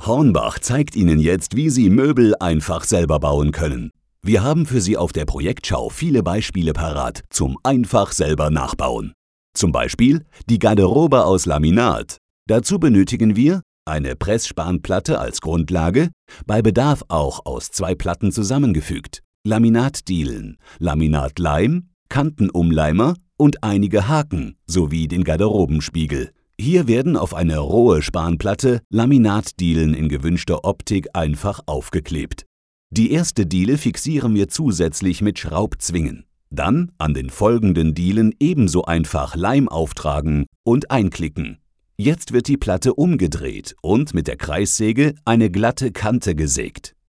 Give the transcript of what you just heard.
Hornbach zeigt Ihnen jetzt, wie Sie Möbel einfach selber bauen können. Wir haben für Sie auf der Projektschau viele Beispiele parat zum einfach selber nachbauen. Zum Beispiel die Garderobe aus Laminat. Dazu benötigen wir eine Pressspanplatte als Grundlage, bei Bedarf auch aus 2 Platten zusammengefügt, Laminatdielen, Laminatleim, Kantenumleimer und einige Haken sowie den Garderobenspiegel. Hier werden auf eine rohe Spanplatte Laminatdielen in gewünschter Optik einfach aufgeklebt. Die erste Diele fixieren wir zusätzlich mit Schraubzwingen. Dann an den folgenden Dielen ebenso einfach Leim auftragen und einklicken. Jetzt wird die Platte umgedreht und mit der Kreissäge eine glatte Kante gesägt.